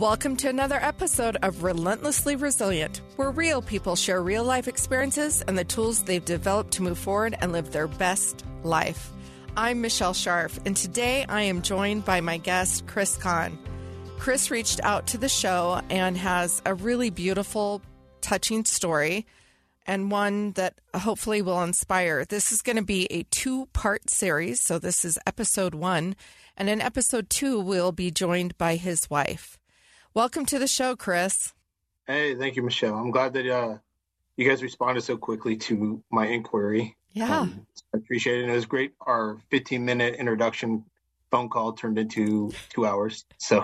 Welcome to another episode of Relentlessly Resilient, where real people share real-life experiences and the tools they've developed to move forward and live their best life. I'm Michelle Scharf, and today I am joined by my guest, Chris Kahn. Chris reached out to the show and has a really beautiful, touching story, and one that hopefully will inspire. This is going to be a two-part series, so this is episode 1, and in episode 2, we'll be joined by his wife. Welcome to the show, Chris. Hey, thank you, Michelle. I'm glad that you guys responded so quickly to my inquiry. Yeah. I appreciate it. It was great. Our 15-minute introduction phone call turned into 2 hours. So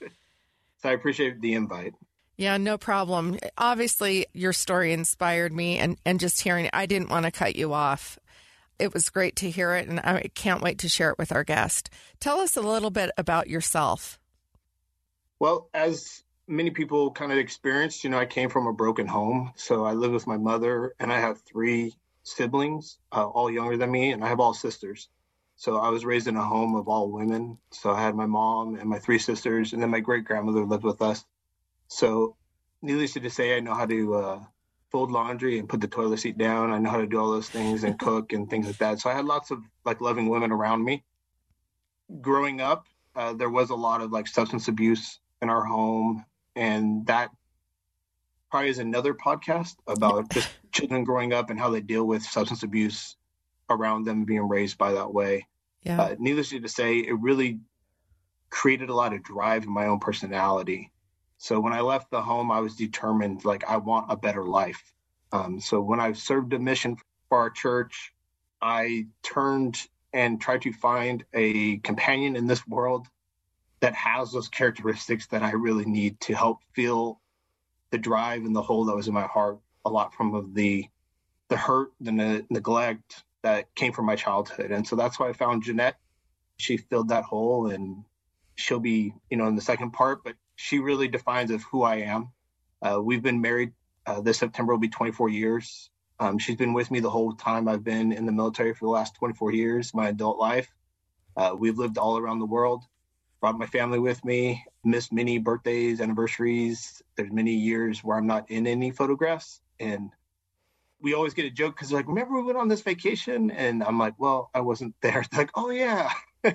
I appreciate the invite. Yeah, no problem. Obviously, your story inspired me, and just hearing it, I didn't want to cut you off. It was great to hear it, and I can't wait to share it with our guest. Tell us a little bit about yourself. Well, as many people kind of experienced, I came from a broken home. So I live with my mother, and I have 3 siblings, all younger than me, and I have all sisters. So I was raised in a home of all women. So I had my mom and my 3 sisters, and then my great-grandmother lived with us. So needless to say, I know how to fold laundry and put the toilet seat down. I know how to do all those things and cook and things like that. So I had lots of loving women around me. Growing up, there was a lot of substance abuse in our home, and that probably is another podcast about just children growing up and how they deal with substance abuse around them being raised by that way. Yeah. Needless to say, it really created a lot of drive in my own personality. So when I left the home, I was determined, I want a better life. So when I served a mission for our church, I turned and tried to find a companion in this world that has those characteristics that I really need to help fill the drive and the hole that was in my heart, a lot from the hurt, the neglect that came from my childhood. And so that's why I found Jeanette. She filled that hole, and she'll be, in the second part, but she really defines of who I am. We've been married. This September will be 24 years. She's been with me the whole time I've been in the military for the last 24 years, my adult life. We've lived all around the world. Brought my family with me, missed many birthdays, anniversaries. There's many years where I'm not in any photographs. And we always get a joke because remember we went on this vacation? And I'm like, well, I wasn't there. It's oh, yeah.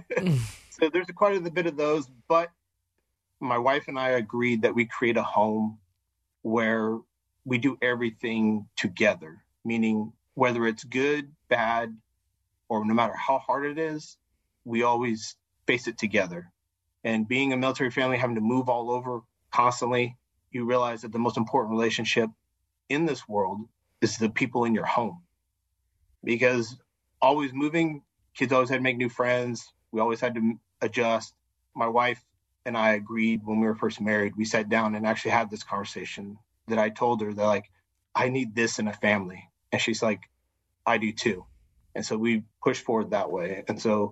So there's quite a bit of those. But my wife and I agreed that we create a home where we do everything together, meaning whether it's good, bad, or no matter how hard it is, we always face it together. And being a military family, having to move all over constantly, you realize that the most important relationship in this world is the people in your home. Because always moving, kids always had to make new friends. We always had to adjust. My wife and I agreed when we were first married, we sat down and actually had this conversation that I told her that I need this in a family. And she's like, I do too. And so we pushed forward that way. And so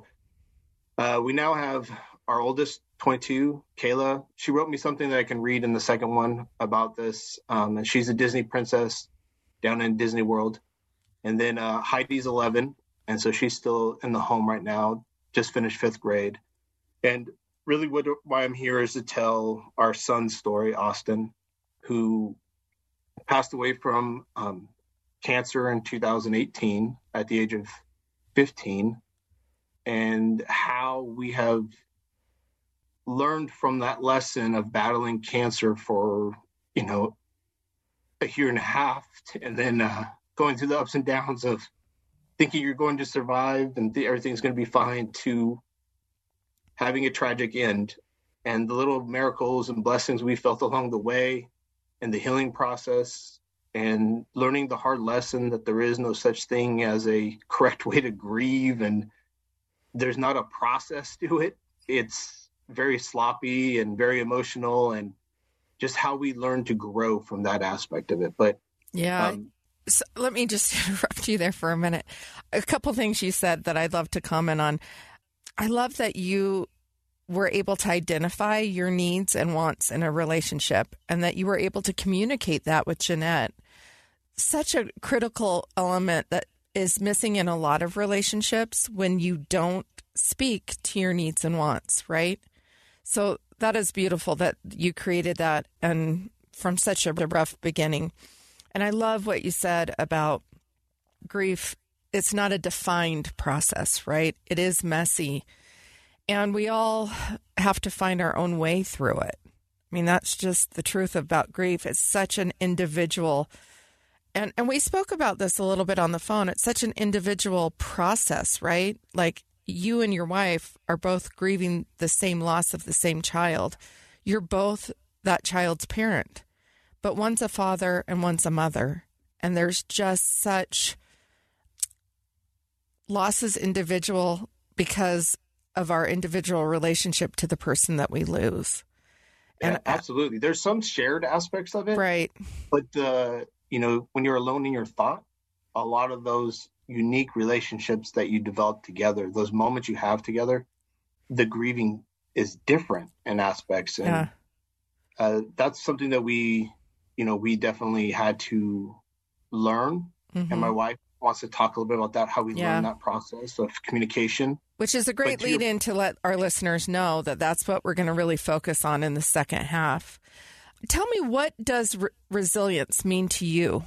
we now have our oldest, 22, Kayla. She wrote me something that I can read in the second one about this. And she's a Disney princess down in Disney World. And then Heidi's 11. And so she's still in the home right now, just finished 5th grade. And really why I'm here is to tell our son's story, Austin, who passed away from cancer in 2018 at the age of 15. And how we have learned from that lesson of battling cancer for, a year and a half, and then going through the ups and downs of thinking you're going to survive and everything's going to be fine, to having a tragic end, and the little miracles and blessings we felt along the way, and the healing process, and learning the hard lesson that there is no such thing as a correct way to grieve, and there's not a process to it. It's very sloppy and very emotional, and just how we learn to grow from that aspect of it. But yeah, so let me just interrupt you there for a minute. A couple things you said that I'd love to comment on. I love that you were able to identify your needs and wants in a relationship, and that you were able to communicate that with Jeanette. Such a critical element that is missing in a lot of relationships when you don't speak to your needs and wants, right? So that is beautiful that you created that and from such a rough beginning. And I love what you said about grief. It's not a defined process, right? It is messy. And we all have to find our own way through it. I mean, that's just the truth about grief. It's such an individual, and we spoke about this a little bit on the phone. It's such an individual process, right? Like you and your wife are both grieving the same loss of the same child. You're both that child's parent, but one's a father and one's a mother. And there's just such losses individual because of our individual relationship to the person that we lose. And absolutely. There's some shared aspects of it. Right. But when you're alone in your thought, a lot of those unique relationships that you develop together, those moments you have together, the grieving is different in aspects. And that's something that we definitely had to learn. Mm-hmm. And my wife wants to talk a little bit about that, how we learned that process of communication. Which is a great lead in to let our listeners know that that's what we're going to really focus on in the second half. Tell me, what does resilience mean to you?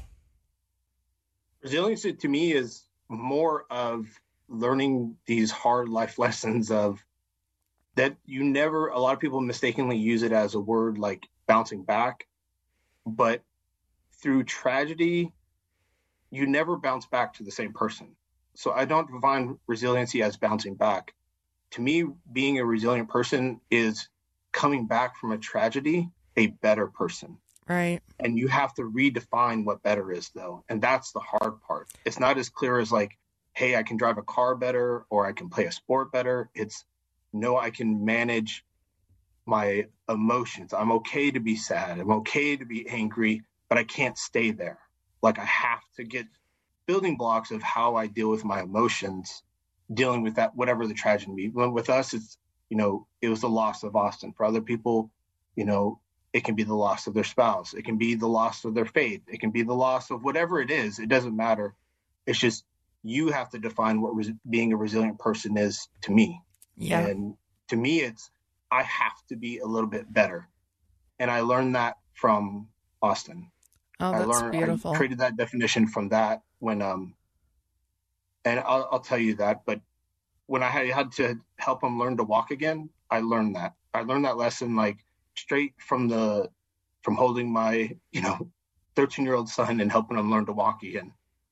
Resilience to me is more of learning these hard life lessons of that a lot of people mistakenly use it as a word like bouncing back, but through tragedy, you never bounce back to the same person. So I don't define resiliency as bouncing back. To me, being a resilient person is coming back from a tragedy a better person. Right. And you have to redefine what better is, though. And that's the hard part. It's not as clear as like, hey, I can drive a car better or I can play a sport better. It's no, I can manage my emotions. I'm okay to be sad. I'm okay to be angry, but I can't stay there. Like I have to get building blocks of how I deal with my emotions, dealing with that, whatever the tragedy be. With us, it's, it was the loss of Austin. For other people, it can be the loss of their spouse. It can be the loss of their faith. It can be the loss of whatever it is. It doesn't matter. It's just, you have to define what being a resilient person is to me. Yeah. And to me, it's, I have to be a little bit better. And I learned that from Austin. Oh, that's beautiful. I created that definition from that when, and I'll tell you that, but when I had to help him learn to walk again, I learned that. I learned that lesson like straight from holding my, 13-year-old son and helping him learn to walk again.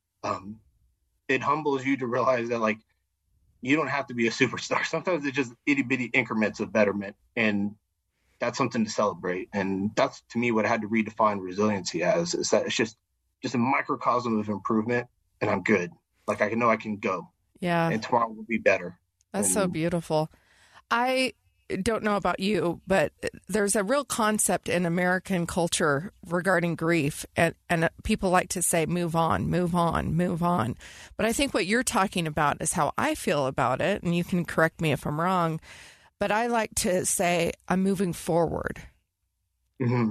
It humbles you to realize that like, you don't have to be a superstar. Sometimes it's just itty bitty increments of betterment. And that's something to celebrate. And that's, to me, what I had to redefine resiliency as, is that it's just a microcosm of improvement, and I'm good. Like I know I can go. Yeah. And tomorrow will be better. That's so beautiful. I don't know about you, but there's a real concept in American culture regarding grief. And people like to say, move on, move on, move on. But I think what you're talking about is how I feel about it. And you can correct me if I'm wrong. But I like to say I'm moving forward. Mm-hmm.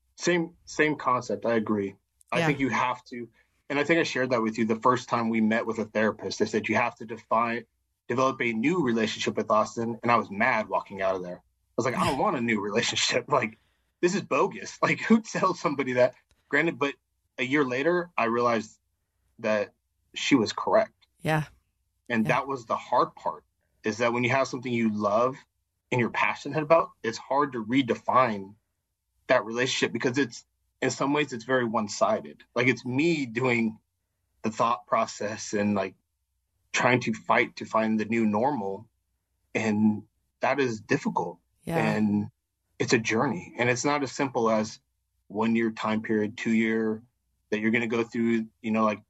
Same concept. I agree. I think you have to, and I think I shared that with you the first time we met with a therapist. They said you have to develop a new relationship with Austin, and I was mad walking out of there. I was like, I don't want a new relationship. Like, this is bogus. Like, who tells somebody that? Granted, but a year later, I realized that she was correct. Yeah. And that was the hard part, is that when you have something you love and you're passionate about, it's hard to redefine that relationship because it's, in some ways, it's very one-sided. Like, it's me doing the thought process and like trying to fight to find the new normal. And that is difficult. Yeah. And it's a journey. And it's not as simple as 1 year time period, 2 year that you're going to go through, like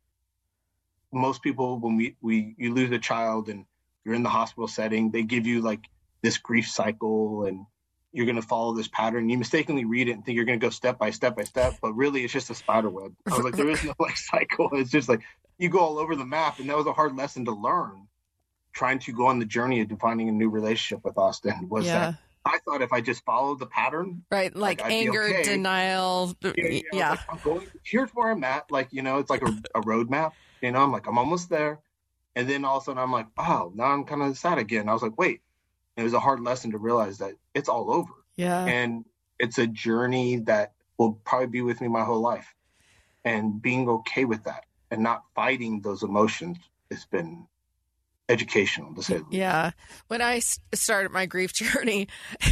most people, when you lose a child and you're in the hospital setting, they give you like this grief cycle and you're going to follow this pattern. You mistakenly read it and think you're going to go step by step by step, but really it's just a spider web. I was like, there is no like cycle. It's just like you go all over the map. And that was a hard lesson to learn, trying to go on the journey of defining a new relationship with Austin, was that I thought if I just followed the pattern. Right. Like anger, denial. Yeah. Like, here's where I'm at. Like, it's like a roadmap, I'm like, I'm almost there. And then all of a sudden I'm like, oh, now I'm kind of sad again. I was like, wait. It was a hard lesson to realize that it's all over. Yeah. And it's a journey that will probably be with me my whole life. And being okay with that and not fighting those emotions has been educational, to say the least. Yeah. When I started my grief journey,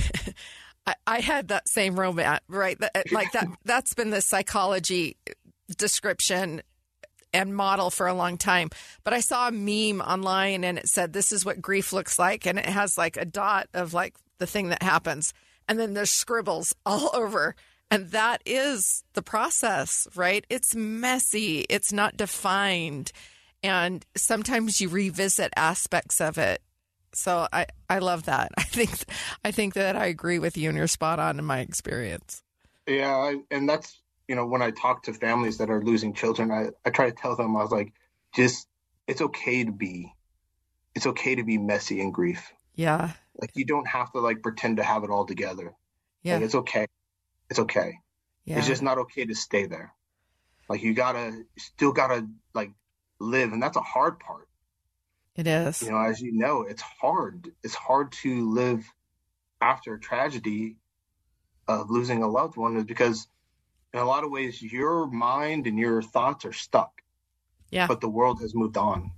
I had that same romance, right? That's been the psychology description and model for a long time. But I saw a meme online and it said, this is what grief looks like. And it has like a dot of like the thing that happens. And then there's scribbles all over. And that is the process, right? It's messy. It's not defined. And sometimes you revisit aspects of it. So I love that. I think that I agree with you and you're spot on in my experience. Yeah. And that's, when I talk to families that are losing children, I try to tell them, I was like, it's okay to be messy in grief. Yeah. Like you don't have to like pretend to have it all together. Yeah. Like, it's okay. It's okay. Yeah. It's just not okay to stay there. Like you still gotta like live. And that's a hard part. It is. As you know, it's hard. It's hard to live after a tragedy of losing a loved one, because in a lot of ways, your mind and your thoughts are stuck. Yeah. But the world has moved on.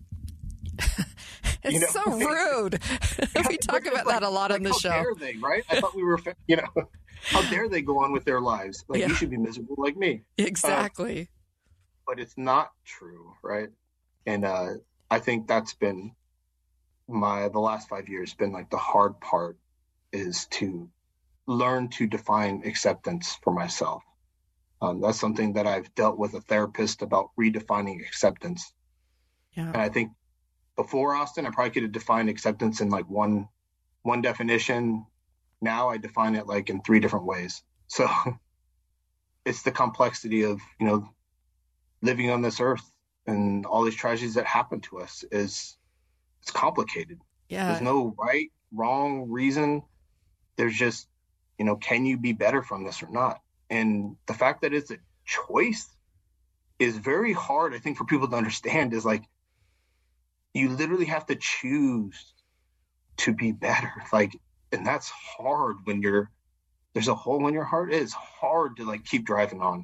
It's so rude. We talk about that a lot on the show. How dare they, right? I thought we were, how dare they go on with their lives? Like, you should be miserable like me. Exactly. But it's not true, right? And I think that's been the last 5 years been like the hard part, is to learn to define acceptance for myself. That's something that I've dealt with a therapist about, redefining acceptance. Yeah. And I think before Austin, I probably could have defined acceptance in like one definition. Now I define it like in 3 different ways. So it's the complexity of, living on this earth and all these tragedies that happen to us it's complicated. Yeah. There's no right, wrong reason. There's just, can you be better from this or not? And the fact that it's a choice is very hard, I think, for people to understand. Is like, you literally have to choose to be better. Like, and that's hard when there's a hole in your heart. It's hard to like keep driving on.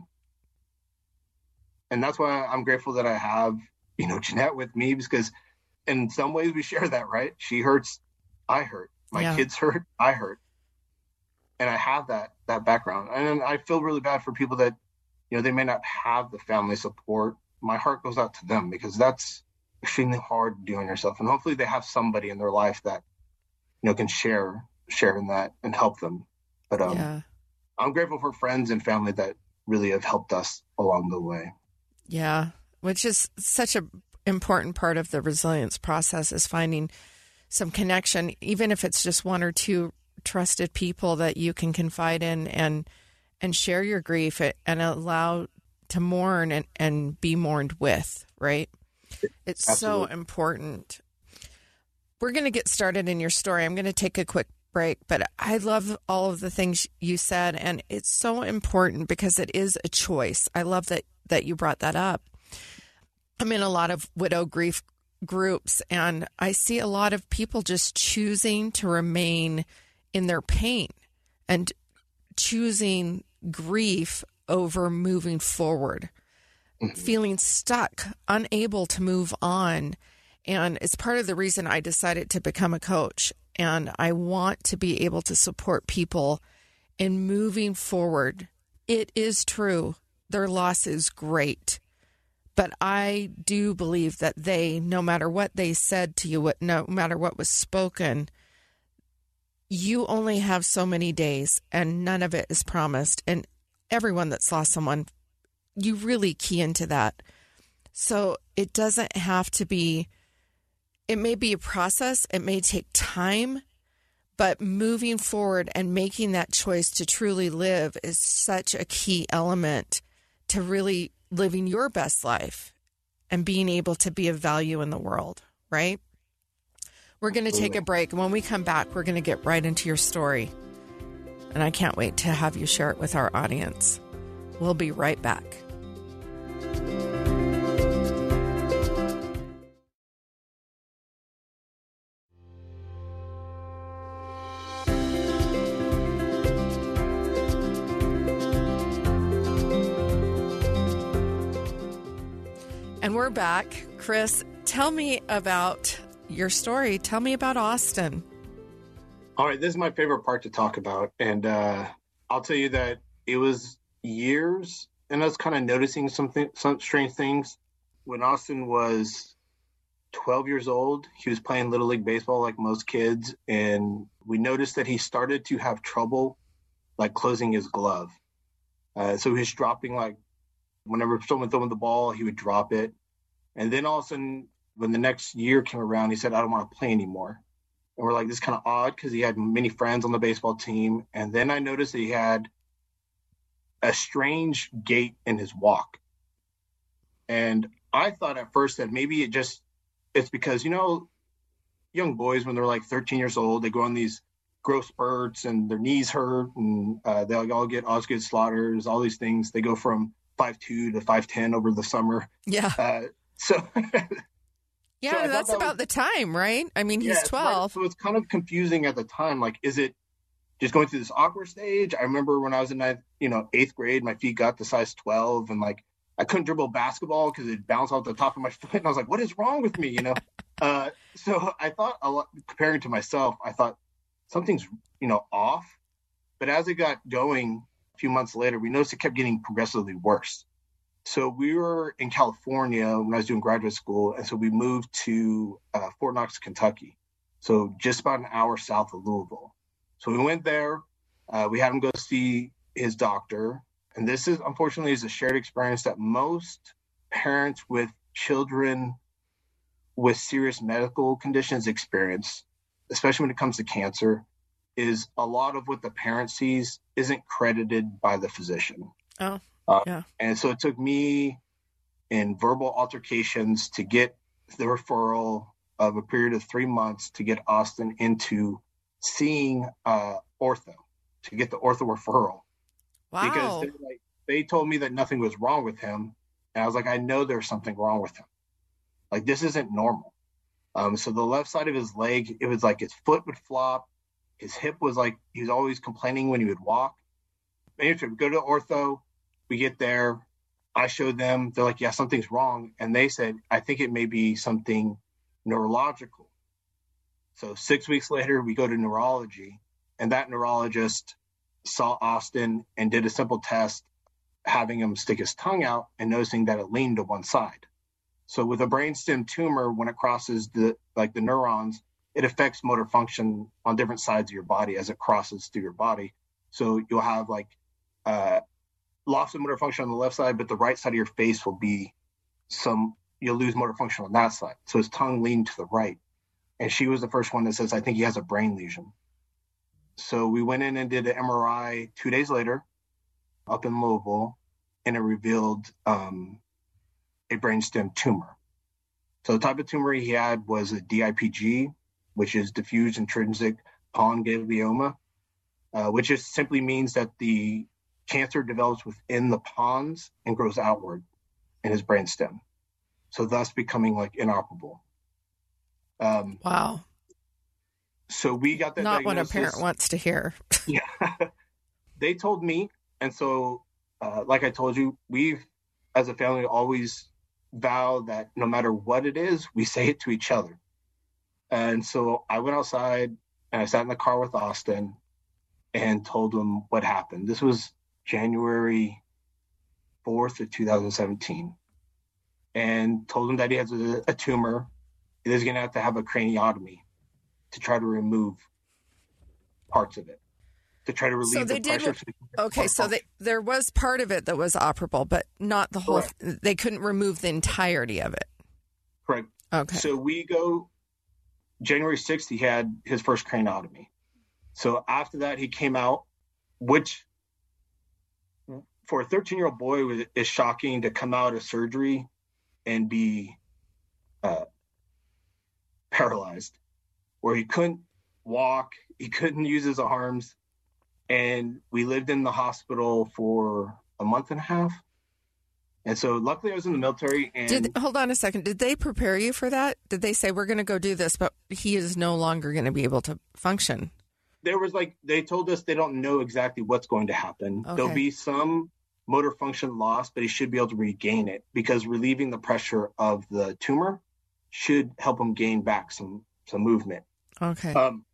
And that's why I'm grateful that I have, Jeanette with me, because in some ways we share that, right? She hurts, I hurt. My kids hurt, I hurt. And I have that background. And I feel really bad for people that, they may not have the family support. My heart goes out to them, because that's extremely hard to do on yourself. And hopefully they have somebody in their life that, can share in that and help them. But I'm grateful for friends and family that really have helped us along the way. Yeah, which is such an important part of the resilience process, is finding some connection, even if it's just 1 or 2 trusted people that you can confide in and share your grief and allow to mourn and be mourned with, right? It's Absolutely. So important. We're going to get started in your story. I'm going to take a quick break, but I love all of the things you said, and it's so important because it is a choice. I love that you brought that up. I'm in a lot of widow grief groups, and I see a lot of people just choosing to remain in their pain and choosing grief over moving forward, feeling stuck, unable to move on. And it's part of the reason I decided to become a coach. And I want to be able to support people in moving forward. It is true, their loss is great. But I do believe that no matter what they said to you, no matter what was spoken, you only have so many days, and none of it is promised. And everyone that's lost someone, you really key into that. So it doesn't have to be, it may be a process, it may take time, but moving forward and making that choice to truly live is such a key element to really living your best life and being able to be of value in the world, right? We're going to take a break. And when we come back, we're going to get right into your story. And I can't wait to have you share it with our audience. We'll be right back. we're back. Chris, tell me about your story. Tell me about Austin. All right, this is my favorite part to talk about. And I'll tell you that it was years, and I was kind of noticing some strange things. When Austin was 12 years old, he was playing Little League Baseball like most kids, and we noticed that he started to have trouble, like, closing his glove. So he was dropping, like, whenever someone threw him the ball, he would drop it. And then all of a sudden, when the next year came around, he said, I don't want to play anymore. And we're like, this is kind of odd because he had many friends on the baseball team. And then I noticed that he had a strange gait in his walk. And I thought at first that maybe it's because, young boys, when they're like 13 years old, they go on these growth spurts and their knees hurt and they'll all get Osgood slaughters, all these things. They go from 5'2" to 5'10" over the summer. Yeah. So that's about the time, right? I mean, he's 12. Right. So it's kind of confusing at the time. Like, is it just going through this awkward stage? I remember when I was in 8th grade, my feet got to size 12 and like I couldn't dribble basketball because it bounced off the top of my foot. And I was like, what is wrong with me? So I thought a lot, comparing to myself, I thought something's, off. But as it got going a few months later, we noticed it kept getting progressively worse. So we were in California when I was doing graduate school. And so we moved to Fort Knox, Kentucky. So just about an hour south of Louisville. So we went there. We had him go see his doctor. And this is, unfortunately, is a shared experience that most parents with children with serious medical conditions experience, especially when it comes to cancer, is a lot of what the parent sees isn't credited by the physician. Oh, yeah. And so it took me in verbal altercations to get the referral of a period of 3 months to get Austin into seeing ortho, to get the ortho referral. Wow. Because they told me that nothing was wrong with him. And I was like, I know there's something wrong with him. Like, this isn't normal. So the left side of his leg, it was like his foot would flop. His hip was like, he was always complaining when he would walk. Anyway, we go to ortho. We get there. I showed them. They're like, yeah, something's wrong. And they said, I think it may be something neurological. So 6 weeks later, we go to neurology. And that neurologist saw Austin and did a simple test, having him stick his tongue out and noticing that it leaned to one side. So with a brainstem tumor, when it crosses the neurons, it affects motor function on different sides of your body as it crosses through your body. So you'll have loss of motor function on the left side, but the right side of your face will be you'll lose motor function on that side. So his tongue leaned to the right. And she was the first one that says, I think he has a brain lesion. So we went in and did an MRI 2 days later up in Louisville, and it revealed a brainstem tumor. So the type of tumor he had was a DIPG, which is diffuse intrinsic pons ganglioma, which just simply means that the cancer develops within the pons and grows outward in his brainstem, so thus becoming inoperable. Wow. So we got that Not diagnosis. what a parent wants to hear. Yeah. They told me. And so, like I told you, we've, as a family, always vowed that no matter what it is, we say it to each other. And so I went outside and I sat in the car with Austin and told him what happened. This was January 4th of 2017. And told him that he has a tumor. He is going to have a craniotomy to try to remove parts of it, to try to relieve the pressure. There was part of it that was operable, but not the whole. Correct. They couldn't remove the entirety of it. Correct. Okay. So we go January 6th, he had his first craniotomy. So after that, he came out, which for a 13-year-old boy is shocking to come out of surgery and be paralyzed, where he couldn't walk, he couldn't use his arms. And we lived in the hospital for a month and a half. And so luckily I was in the military. And hold on a second. Did they prepare you for that? Did they say, we're going to go do this, but he is no longer going to be able to function? There was they told us they don't know exactly what's going to happen. Okay. There'll be some motor function loss, but he should be able to regain it because relieving the pressure of the tumor should help him gain back some movement. Okay.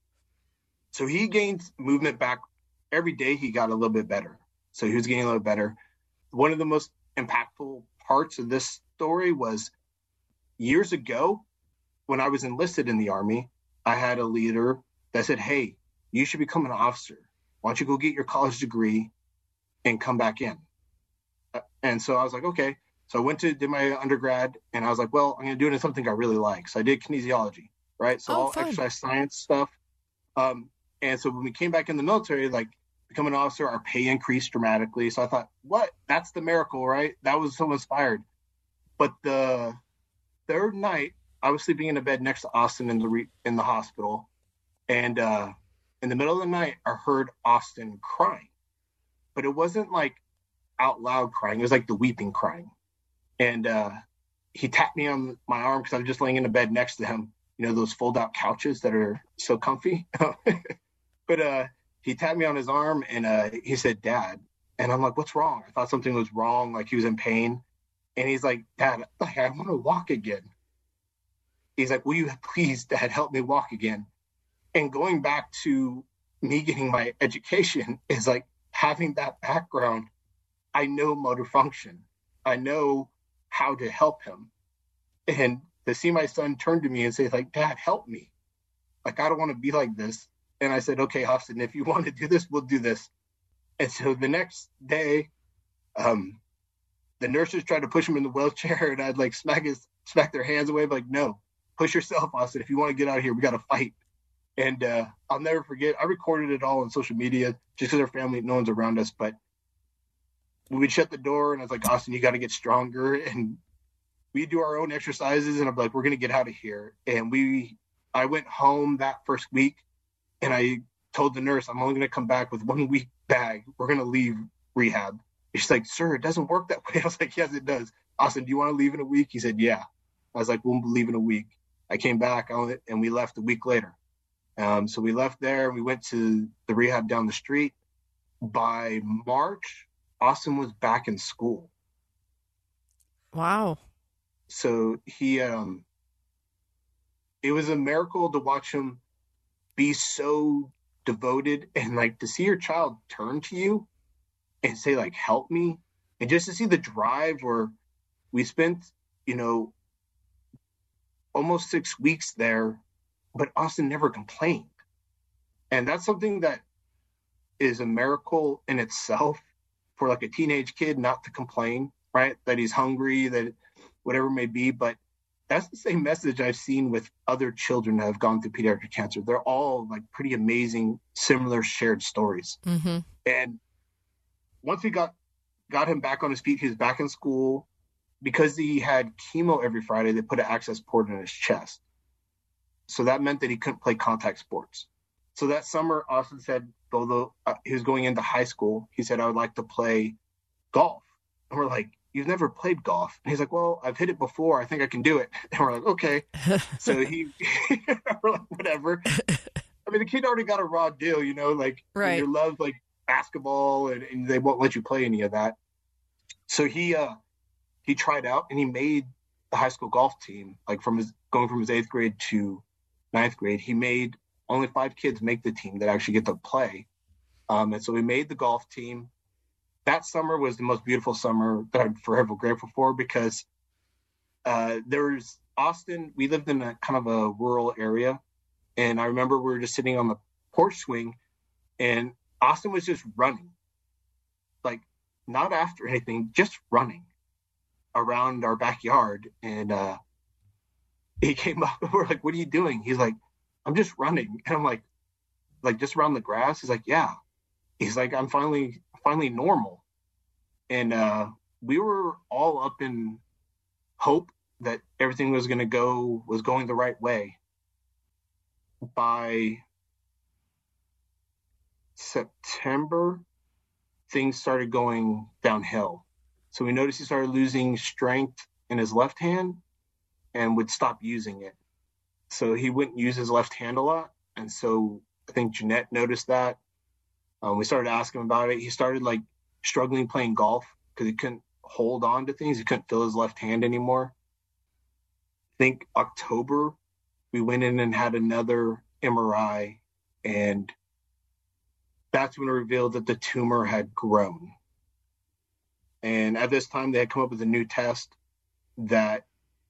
So he gained movement back every day. He got a little bit better. So he was getting a little better. One of the most impactful parts of this story was years ago when I was enlisted in the Army, I had a leader that said, hey, you should become an officer. Why don't you go get your college degree and come back in? And so I was like, okay. So I did my undergrad, and I was like, well, I'm going to do it in something I really like. So I did kinesiology, right? So all exercise science stuff. And so when we came back in the military, like becoming an officer, our pay increased dramatically. So I thought, what? That's the miracle, right? That was so inspired. But the third night, I was sleeping in a bed next to Austin in the hospital. And in the middle of the night, I heard Austin crying. But it wasn't like out loud crying. It was like the weeping crying. And he tapped me on my arm because I was just laying in the bed next to him. You know, those fold-out couches that are so comfy. But he tapped me on his arm, and he said, Dad. And I'm like, what's wrong? I thought something was wrong, like he was in pain. And he's like, Dad, I want to walk again. He's like, will you please, Dad, help me walk again? And going back to me getting my education is like having that background. I know motor function. I know how to help him. And to see my son turn to me and say, like, Dad, help me. Like, I don't want to be like this. And I said, okay, Austin, if you want to do this, we'll do this. And so the next day, the nurses tried to push him in the wheelchair, and I'd like smack their hands away, like, no, push yourself, Austin. If you want to get out of here, we got to fight. And I'll never forget, I recorded it all on social media just because our family, no one's around us. But we would shut the door, and I was like, Austin, you got to get stronger. And we do our own exercises, and I'm like, we're going to get out of here. And I went home that first week, and I told the nurse, I'm only going to come back with 1 week bag. We're going to leave rehab. And she's like, sir, it doesn't work that way. I was like, yes, it does. Austin, do you want to leave in a week? He said, yeah. I was like, we'll leave in a week. I came back and we left a week later. So we left there and we went to the rehab down the street. By March, Austin was back in school. Wow. So it was a miracle to watch him be so devoted, and like to see your child turn to you and say, like, help me. And just to see the drive where we spent, almost 6 weeks there, but Austin never complained. And that's something that is a miracle in itself for like a teenage kid not to complain, right? That he's hungry, that whatever it may be. But that's the same message I've seen with other children that have gone through pediatric cancer. They're all like pretty amazing, similar shared stories. Mm-hmm. And once we got him back on his feet, he was back in school. Because he had chemo every Friday, they put an access port in his chest. So that meant that he couldn't play contact sports. So that summer, Austin said, although he was going into high school, he said, I would like to play golf. And we're like, you've never played golf? And he's like, well, I've hit it before. I think I can do it. And we're like, okay. So we're like, whatever. I mean, the kid already got a raw deal, like right. You love like basketball and they won't let you play any of that. So he tried out and he made the high school golf team, like going from his 8th grade to 9th grade. He made only 5 kids make the team that actually get to play. And so we made the golf team. That summer was the most beautiful summer that I'm forever grateful for because there's Austin. We lived in a kind of a rural area. And I remember we were just sitting on the porch swing and Austin was just running, like not after anything, just running around our backyard. And he came up and we're like, what are you doing? He's like, I'm just running. And I'm like just around the grass? He's like, yeah. He's like, I'm finally normal. And we were all up in hope that everything was going the right way. By September, things started going downhill. So we noticed he started losing strength in his left hand and would stop using it. So he wouldn't use his left hand a lot. And so I think Jeanette noticed that. We started asking him about it. He started like struggling playing golf because he couldn't hold on to things. He couldn't feel his left hand anymore. I think October, we went in and had another MRI, and that's when it revealed that the tumor had grown. And at this time, they had come up with a new test that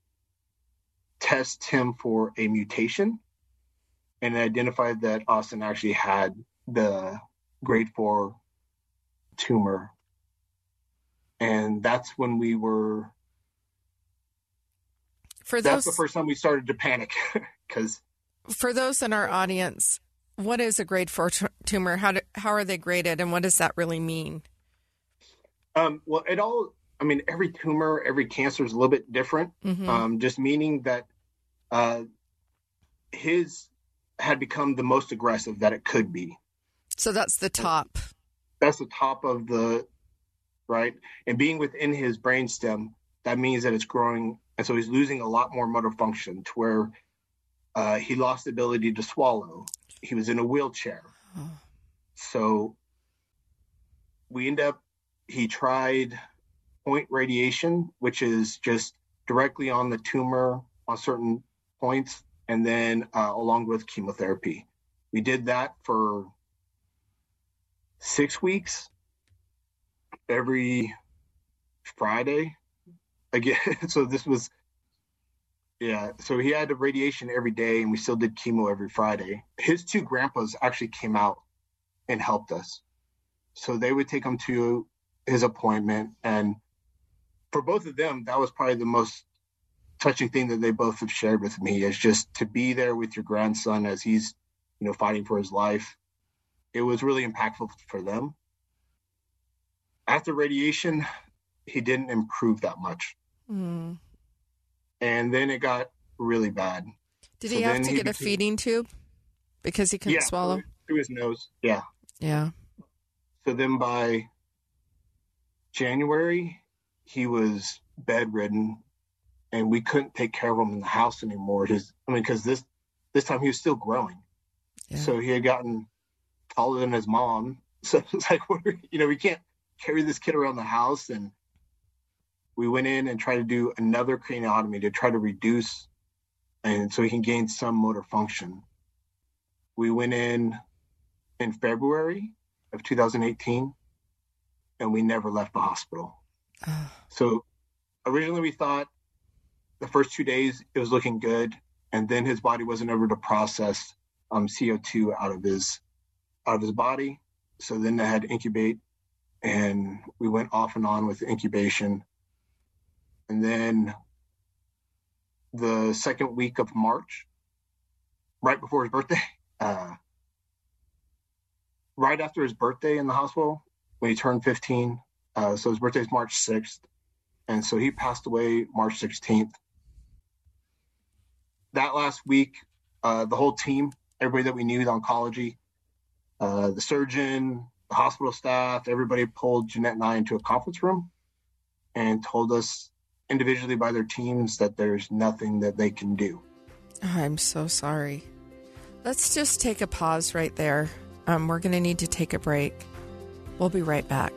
tests him for a mutation, and identified that Austin actually had the grade 4 tumor. And that's when we were, that's the first time we started to panic. Because for those in our audience, what is a grade 4 tumor? How are they graded, and what does that really mean? Well, every tumor, every cancer is a little bit different. Mm-hmm. Just meaning that his had become the most aggressive that it could be. So that's the top. That's the top of the, right? And being within his brainstem, that means that it's growing. And so he's losing a lot more motor function to where he lost the ability to swallow. He was in a wheelchair. Oh. So he tried point radiation, which is just directly on the tumor on certain points, and then along with chemotherapy. We did that for 6 weeks, every Friday. Again, so this was, so he had the radiation every day, and we still did chemo every Friday. His 2 grandpas actually came out and helped us. So they would take him to his appointment, and for both of them, that was probably the most touching thing that they both have shared with me, is just to be there with your grandson as he's, fighting for his life. It was really impactful for them. After radiation, he didn't improve that much. Mm. And then it got really bad. Did he have to get a feeding tube because he couldn't swallow? Through his nose. Yeah. Yeah. So then by January, he was bedridden, and we couldn't take care of him in the house anymore. Because this time he was still growing. Yeah. So he had gotten taller than his mom. So it's like, we can't carry this kid around the house. And we went in and tried to do another craniotomy to try to reduce, and so he can gain some motor function. We went in February of 2018, and we never left the hospital. So originally we thought the first 2 days it was looking good, and then his body wasn't able to process CO2 out of his body. So then they had to incubate, and we went off and on with incubation. And then the second week of March, right before his birthday, right after his birthday in the hospital, when he turned 15, so his birthday is March 6th. And so he passed away March 16th. That last week, the whole team, everybody that we knew, the oncology, the surgeon, the hospital staff, everybody pulled Jeanette and I into a conference room and told us individually by their teams that there's nothing that they can do. I'm so sorry. Let's just take a pause right there. We're going to need to take a break. We'll be right back.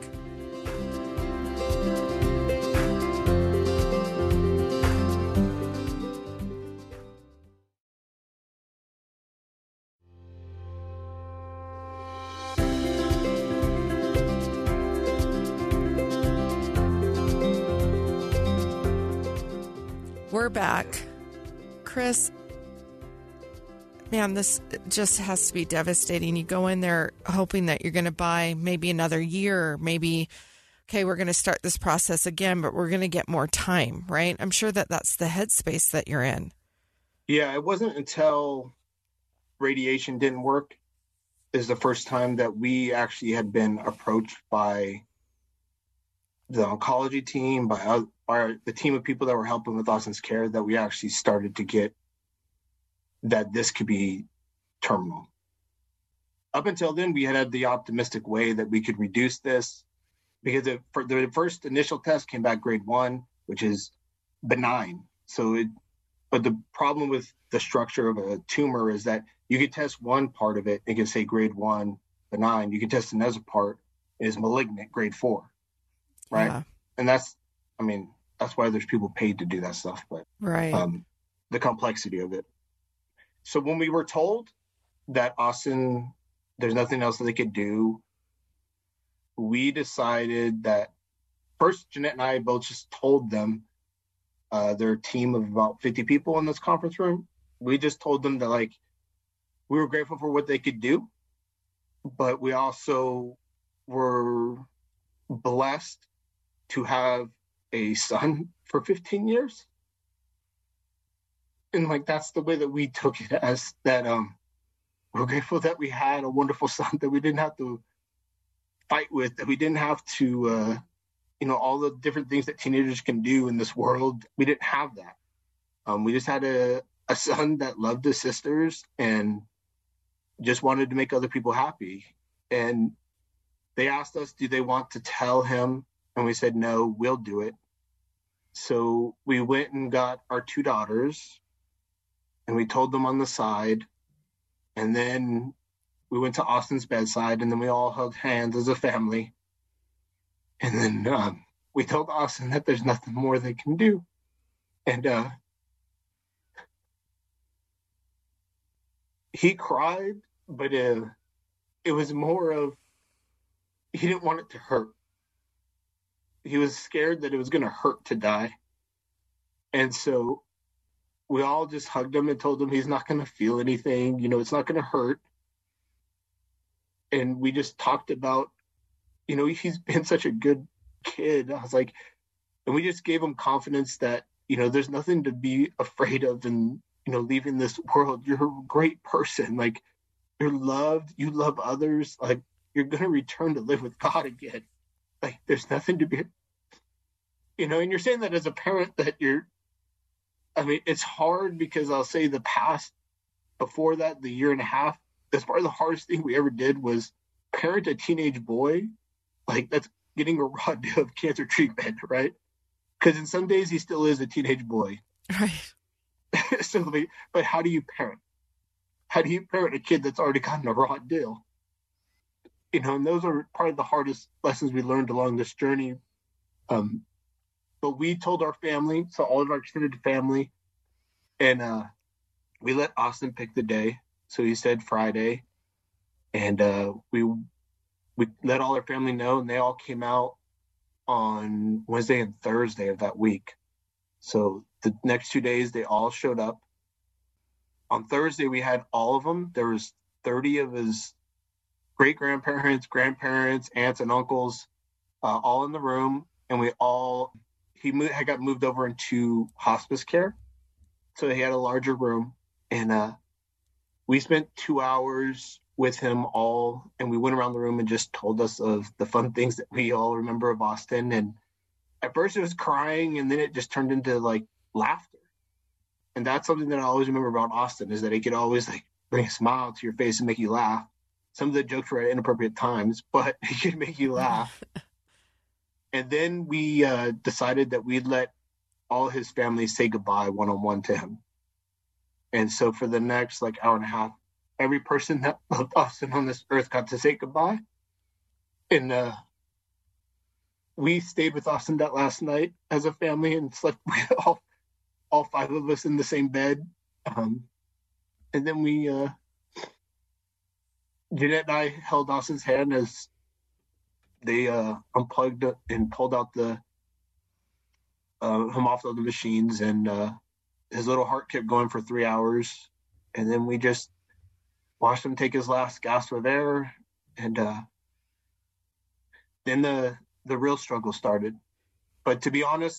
We're back. Chris, man, this just has to be devastating. You go in there hoping that you're going to buy maybe another year, maybe, okay, we're going to start this process again, but we're going to get more time, right? I'm sure that that's the headspace that you're in. Yeah, it wasn't until radiation didn't work is the first time that we actually had been approached by the oncology team, by the team of people that were helping with Austin's care, that we actually started to get that this could be terminal. Up until then, we had the optimistic way that we could reduce this, because for the first initial test came back grade 1, which is benign. But the problem with the structure of a tumor is that you could test one part of it, it can say grade 1 benign. You can test another part, it is malignant, grade 4. Right. And that's why there's people paid to do that stuff, but Right. The complexity of it. So when we were told that Austin, there's nothing else that they could do, we decided that first, Jeanette and I both just told them, their team of about 50 people in this conference room. We just told them that, like, we were grateful for what they could do, but we also were blessed to have a son for 15 years. And like, that's the way that we took it, as that we're grateful that we had a wonderful son that we didn't have to fight with, that we didn't have to, all the different things that teenagers can do in this world. We didn't have that. We just had a son that loved his sisters and just wanted to make other people happy. And they asked us, do they want to tell him? And we said, no, we'll do it. So we went and got our 2 daughters and we told them on the side. And then we went to Austin's bedside, and then we all held hands as a family. And then we told Austin that there's nothing more they can do. And he cried, but it was more of, he didn't want it to hurt. He was scared that it was going to hurt to die. And so we all just hugged him and told him he's not going to feel anything. It's not going to hurt. And we just talked about, he's been such a good kid. I was like, and we just gave him confidence that, there's nothing to be afraid of in, leaving this world. You're a great person. Like, you're loved. You love others. Like, you're going to return to live with God again. Like, there's nothing to be, and you're saying that as a parent that it's hard, because I'll say the past, before that, the year and a half, that's probably the hardest thing we ever did was parent a teenage boy. Like, that's getting a raw deal of cancer treatment, right? Because in some days he still is a teenage boy. Right. So, but how do you parent? How do you parent a kid that's already gotten a raw deal? And those are probably the hardest lessons we learned along this journey. But we told our family, so all of our extended family, and we let Austin pick the day. So he said Friday, and we let all our family know, and they all came out on Wednesday and Thursday of that week. So the next 2 days, they all showed up. On Thursday, we had all of them. There was 30 of his great-grandparents, grandparents, aunts, and uncles, all in the room, and he had got moved over into hospice care. So he had a larger room, and we spent 2 hours with him all, and we went around the room and just told us of the fun things that we all remember of Austin. And at first it was crying, and then it just turned into like laughter. And that's something that I always remember about Austin, is that he could always like bring a smile to your face and make you laugh. Some of the jokes were at inappropriate times, but he could make you laugh. And then we decided that we'd let all his family say goodbye one-on-one to him. And so for the next like hour and a half, every person that loved Austin on this earth got to say goodbye. And we stayed with Austin that last night as a family and slept with all 5 of us in the same bed. And then Jeanette and I held Austin's hand as they unplugged and pulled out him off of the machines, and his little heart kept going for 3 hours. And then we just watched him take his last gasp of air, and then the real struggle started. But to be honest,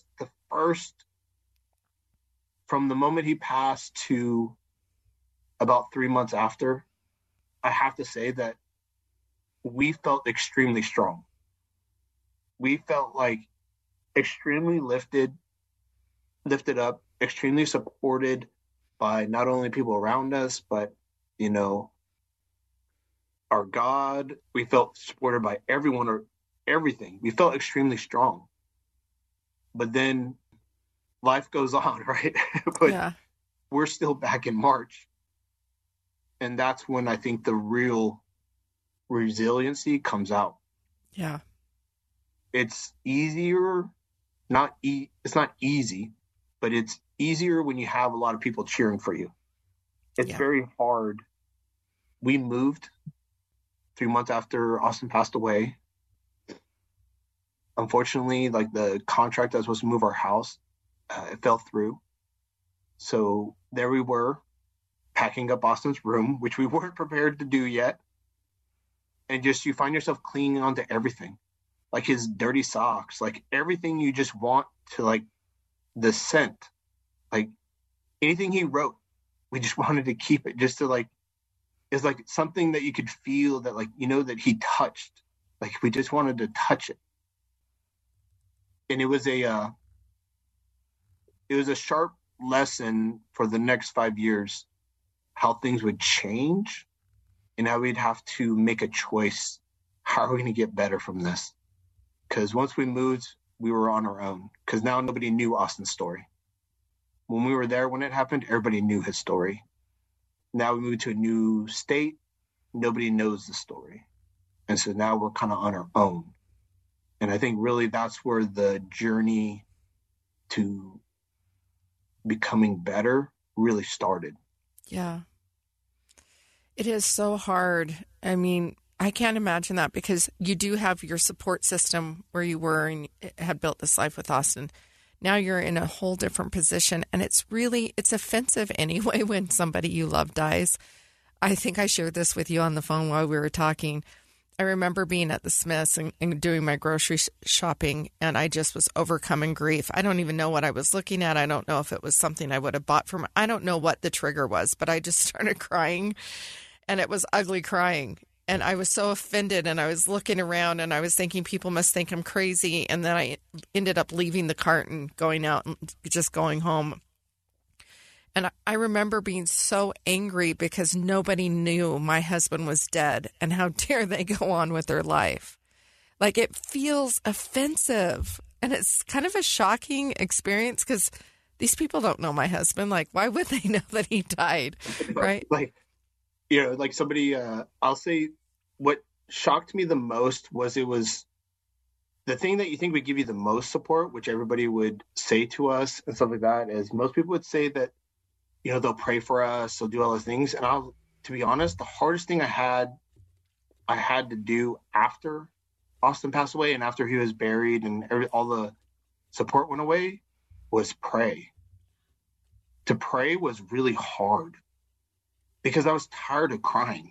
from the moment he passed to about 3 months after, I have to say that we felt extremely strong. We felt like extremely lifted up, extremely supported by not only people around us, but, our God. We felt supported by everyone or everything. We felt extremely strong. But then life goes on, right? But yeah. We're still back in March. And that's when I think the real resiliency comes out. Yeah. It's easier it's not easy, but it's easier when you have a lot of people cheering for you. It's very hard. We moved 3 months after Austin passed away. Unfortunately, like the contract that was supposed to move our house, it fell through. So there we were, packing up Austin's room, which we weren't prepared to do yet. And just, you find yourself clinging onto everything, like his dirty socks, like everything you just want to, like the scent, like anything he wrote, we just wanted to keep it just to like, it's like something that you could feel that, like, you know, that he touched, like we just wanted to touch it. And it was a sharp lesson for the next 5 years, how things would change and how we'd have to make a choice. How are we going to get better from this? Because once we moved, we were on our own, because now nobody knew Austin's story. When we were there, when it happened, everybody knew his story. Now we moved to a new state. Nobody knows the story. And so now we're kind of on our own. And I think really that's where the journey to becoming better really started. Yeah. It is so hard. I mean, I can't imagine that, because you do have your support system where you were and had built this life with Austin. Now you're in a whole different position, and it's offensive anyway when somebody you love dies. I think I shared this with you on the phone while we were talking. I remember being at the Smiths and doing my grocery shopping, and I just was overcoming grief. I don't even know what I was looking at. I don't know if it was something I would have bought from. I don't know what the trigger was, but I just started crying, and it was ugly crying. And I was so offended, and I was looking around, and I was thinking people must think I'm crazy. And then I ended up leaving the cart and going out and just going home. And I remember being so angry because nobody knew my husband was dead, and how dare they go on with their life. Like, it feels offensive, and it's kind of a shocking experience because these people don't know my husband. Like, why would they know that he died? Right. Like, you know, like somebody, I'll say what shocked me the most was, it was the thing that you think would give you the most support, which everybody would say to us and stuff like that, is most people would say that, you know, they'll pray for us, they'll do all those things. And to be honest, the hardest thing I had to do after Austin passed away and after he was buried and all the support went away was pray. To pray was really hard because I was tired of crying,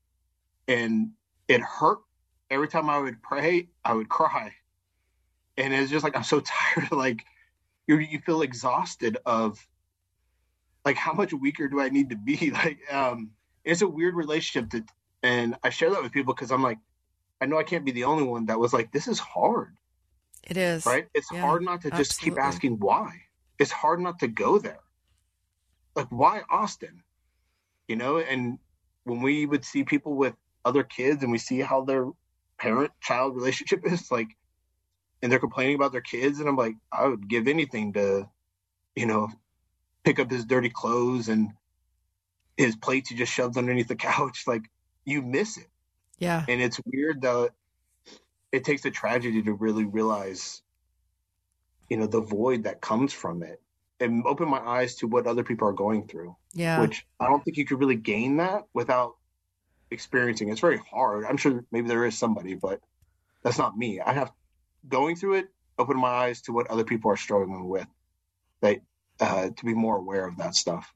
and it hurt. Every time I would pray, I would cry. And it's just like, I'm so tired of, like, you feel exhausted of, like, how much weaker do I need to be? Like, it's a weird relationship and I share that with people because I'm like, I know I can't be the only one that was like, this is hard. It is. Right? It's hard not to just keep asking why. It's hard not to go there. Like, why Austin? You know, and when we would see people with other kids and we see how their parent-child relationship is, like, and they're complaining about their kids, and I'm like, I would give anything to, you know, pick up his dirty clothes and his plates he just shoves underneath the couch. Like, you miss it. Yeah. And it's weird that it takes a tragedy to really realize, you know, the void that comes from it, and open my eyes to what other people are going through. Yeah. Which I don't think you could really gain that without experiencing. It's very hard. I'm sure maybe there is somebody, but that's not me. I have going through it, open my eyes to what other people are struggling with, that to be more aware of that stuff.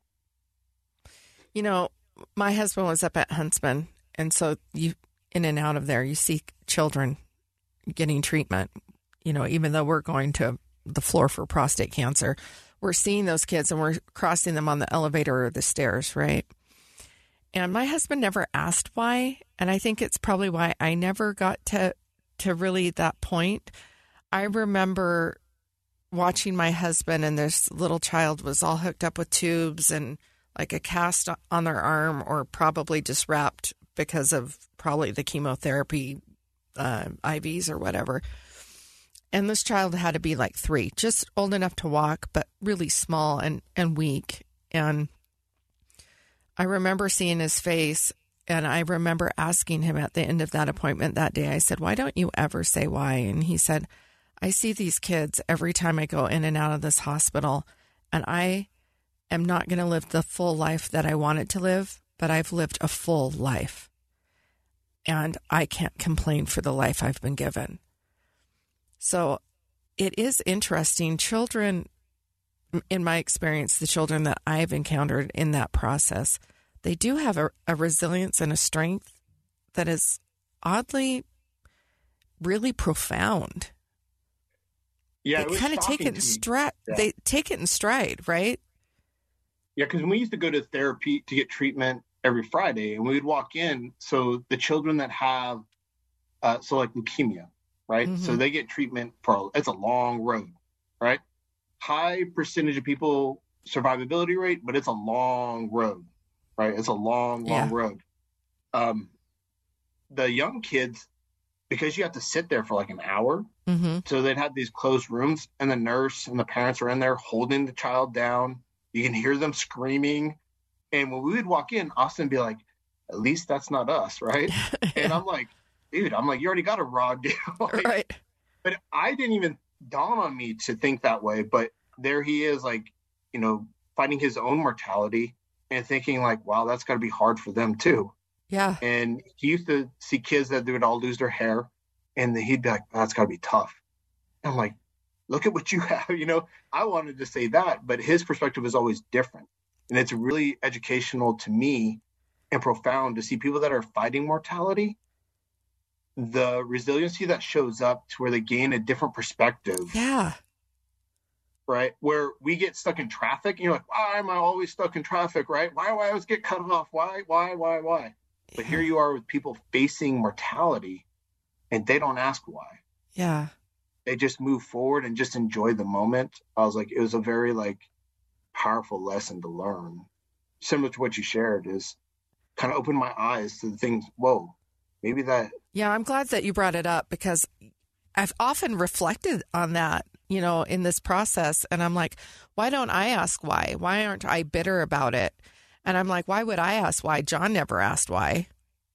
You know, my husband was up at Huntsman, and so you in and out of there, you see children getting treatment. You know, even though we're going to the floor for prostate cancer, we're seeing those kids and we're crossing them on the elevator or the stairs, right? And my husband never asked why, and I think it's probably why I never got to really that point. I remember watching my husband, and this little child was all hooked up with tubes and like a cast on their arm, or probably just wrapped because of probably the chemotherapy IVs or whatever. And this child had to be like 3, just old enough to walk, but really small and weak. And I remember seeing his face, and I remember asking him at the end of that appointment that day, I said, why don't you ever say why? And he said, I see these kids every time I go in and out of this hospital, and I am not going to live the full life that I wanted to live, but I've lived a full life. And I can't complain for the life I've been given. So it is interesting. Children, in my experience, the children that I've encountered in that process, they do have a resilience and a strength that is oddly really profound. Yeah, they kind of take it in stride. Yeah. They take it in stride, right? Yeah, because we used to go to therapy to get treatment every Friday, and we would walk in. So the children that have, like leukemia, right? Mm-hmm. So they get treatment it's a long road, right? High percentage of people survivability rate, but it's a long road, right? It's a long road. The young kids, because you have to sit there for like an hour, mm-hmm. so they'd have these closed rooms, and the nurse and the parents are in there holding the child down. You can hear them screaming. And when we would walk in, Austin would be like, at least that's not us, right? Yeah. And I'm like, dude, you already got a raw deal. Like, right. But I didn't even dawn on me to think that way. But there he is, like, fighting his own mortality and thinking like, wow, that's got to be hard for them too. Yeah. And he used to see kids that they would all lose their hair, and he'd be like, oh, that's got to be tough. And I'm like, look at what you have. I wanted to say that, but his perspective is always different. And it's really educational to me and profound to see people that are fighting mortality, the resiliency that shows up to where they gain a different perspective. Yeah. Right? Where we get stuck in traffic, and you're like, why am I always stuck in traffic, right? Why do I always get cut off? Why? Yeah. But here you are with people facing mortality, and they don't ask why. Yeah. They just move forward and just enjoy the moment. I was like, it was a very powerful lesson to learn. Similar to what you shared, is kind of opened my eyes to the things. Whoa, maybe that. Yeah, I'm glad that you brought it up, because I've often reflected on that, in this process. And I'm like, why don't I ask why? Why aren't I bitter about it? And I'm like, why would I ask why? John never asked why,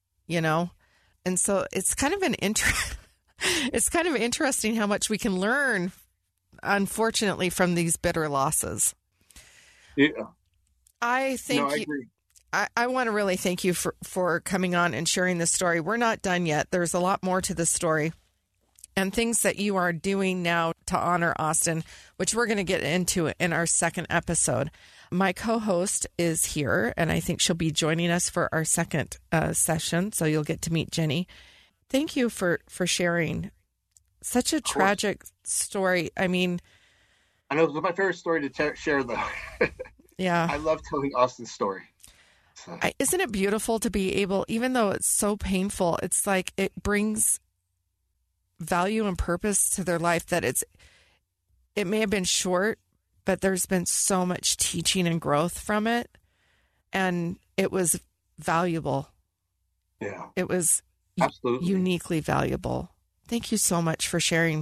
And so it's kind of it's kind of interesting how much we can learn, unfortunately, from these bitter losses. Yeah. I agree. I want to really thank you for coming on and sharing this story. We're not done yet. There's a lot more to this story and things that you are doing now to honor Austin, which we're going to get into in our second episode. My co-host is here, and I think she'll be joining us for our second session, so you'll get to meet Jenny. Thank you for sharing such a tragic story. I mean, I know it was my favorite story to share, though. Yeah. I love telling Austin's story. So. Isn't it beautiful to be able, even though it's so painful, it's like it brings value and purpose to their life, that it may have been short, but there's been so much teaching and growth from it. And it was valuable. Yeah. It was absolutely uniquely valuable. Thank you so much for sharing.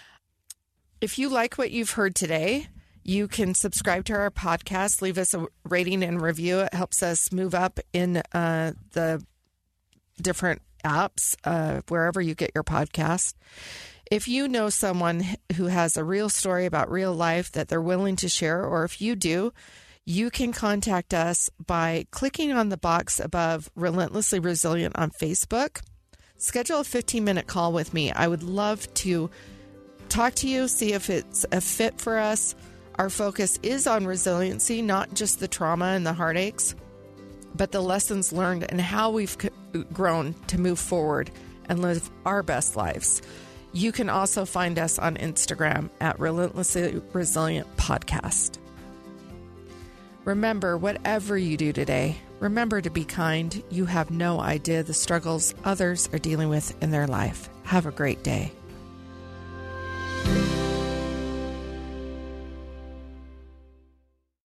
If you like what you've heard today, you can subscribe to our podcast, leave us a rating and review. It helps us move up in the different apps, wherever you get your podcast. If you know someone who has a real story about real life that they're willing to share, or if you do, you can contact us by clicking on the box above Relentlessly Resilient on Facebook. Schedule a 15-minute call with me. I would love to talk to you, see if it's a fit for us. Our focus is on resiliency, not just the trauma and the heartaches, but the lessons learned and how we've grown to move forward and live our best lives. You can also find us on Instagram at Relentlessly Resilient Podcast. Remember, whatever you do today, remember to be kind. You have no idea the struggles others are dealing with in their life. Have a great day.